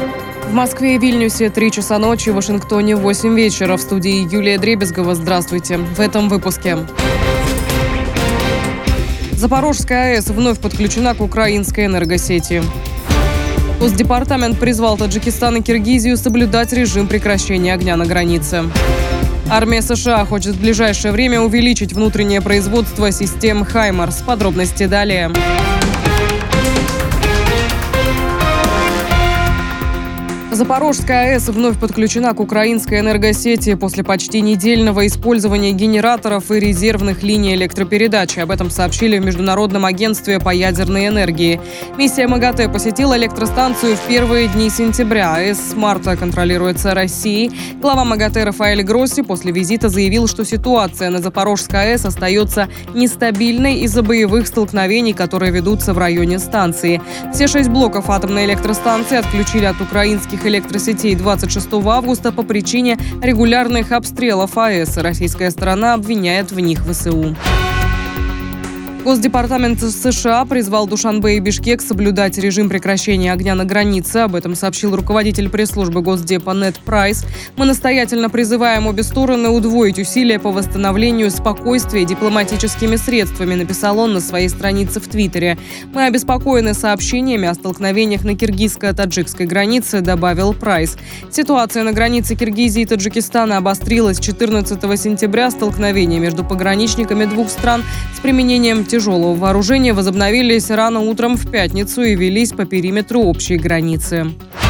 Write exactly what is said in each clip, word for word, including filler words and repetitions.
В Москве и Вильнюсе три часа ночи, в Вашингтоне восемь вечера. В студии Юлия Дребезгова. Здравствуйте. В этом выпуске. Запорожская АЭС вновь подключена к украинской энергосети. Госдепартамент призвал Таджикистан и Киргизию соблюдать режим прекращения огня на границе. Армия США хочет в ближайшее время увеличить внутреннее производство систем «Хаймарс». Подробности далее. Запорожская АЭС вновь подключена к украинской энергосети после почти недельного использования генераторов и резервных линий электропередачи. Об этом сообщили в Международном агентстве по ядерной энергии. Миссия МАГАТЭ посетила электростанцию в первые дни сентября. АЭС с марта контролируется Россией. Глава МАГАТЭ Рафаэль Гросси после визита заявил, что ситуация на Запорожской АЭС остается нестабильной из-за боевых столкновений, которые ведутся в районе станции. Все шесть блоков атомной электростанции отключили от украинских электросетей двадцать шестого августа по причине регулярных обстрелов АЭС. Российская сторона обвиняет в них ВСУ. Госдепартамент США призвал Душанбе и Бишкек соблюдать режим прекращения огня на границе. Об этом сообщил руководитель пресс-службы Госдепа Нед Прайс. «Мы настоятельно призываем обе стороны удвоить усилия по восстановлению спокойствия дипломатическими средствами», написал он на своей странице в Твиттере. «Мы обеспокоены сообщениями о столкновениях на киргизско-таджикской границе», добавил Прайс. Ситуация на границе Киргизии и Таджикистана обострилась четырнадцатого сентября. Столкновения между пограничниками двух стран с применением тяжелого вооружения возобновились рано утром в пятницу и велись по периметру общей границы.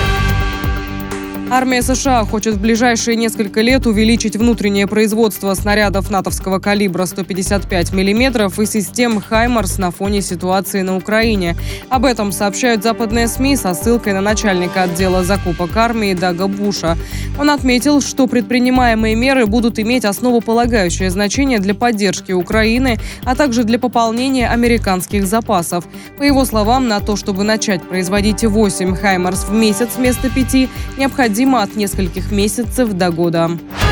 Армия США хочет в ближайшие несколько лет увеличить внутреннее производство снарядов натовского калибра сто пятьдесят пять миллиметров и систем «Хаймарс» на фоне ситуации на Украине. Об этом сообщают западные СМИ со ссылкой на начальника отдела закупок армии Дага Буша. Он отметил, что предпринимаемые меры будут иметь основополагающее значение для поддержки Украины, а также для пополнения американских запасов. По его словам, на то, чтобы начать производить восемь «Хаймарс» в месяц вместо пяти, необходимо от нескольких месяцев до года.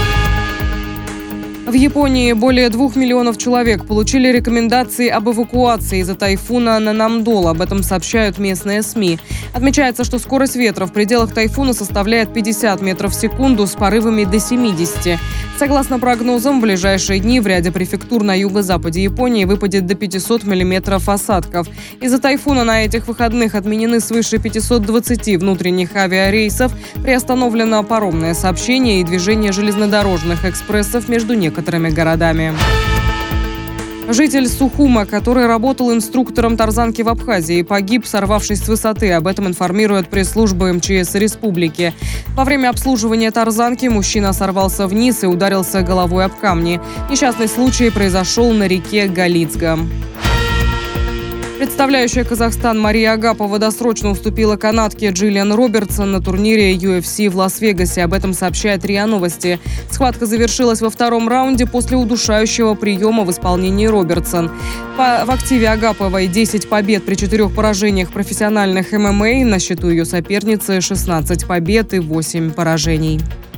В Японии более двух миллионов человек получили рекомендации об эвакуации из-за тайфуна Нанамдол. Об этом сообщают местные СМИ. Отмечается, что скорость ветра в пределах тайфуна составляет пятьдесят метров в секунду с порывами до семидесяти. Согласно прогнозам, в ближайшие дни в ряде префектур на юго-западе Японии выпадет до пятисот миллиметров осадков. Из-за тайфуна на этих выходных отменены свыше пятисот двадцати внутренних авиарейсов, приостановлено паромное сообщение и движение железнодорожных экспрессов между некоторыми городами. Житель Сухума, который работал инструктором тарзанки в Абхазии, погиб, сорвавшись с высоты. Об этом информирует пресс-служба эм че эс республики. Во время обслуживания тарзанки мужчина сорвался вниз и ударился головой об камни. Несчастный случай произошел на реке Галицга. Представляющая Казахстан Мария Агапова досрочно уступила канадке Джиллиан Робертсон на турнире ю эф си в Лас-Вегасе. Об этом сообщает РИА Новости. Схватка завершилась во втором раунде после удушающего приема в исполнении Робертсон. По, в активе Агаповой десять побед при четырех поражениях профессиональных эм эм а. На счету ее соперницы шестнадцать побед и восемь поражений.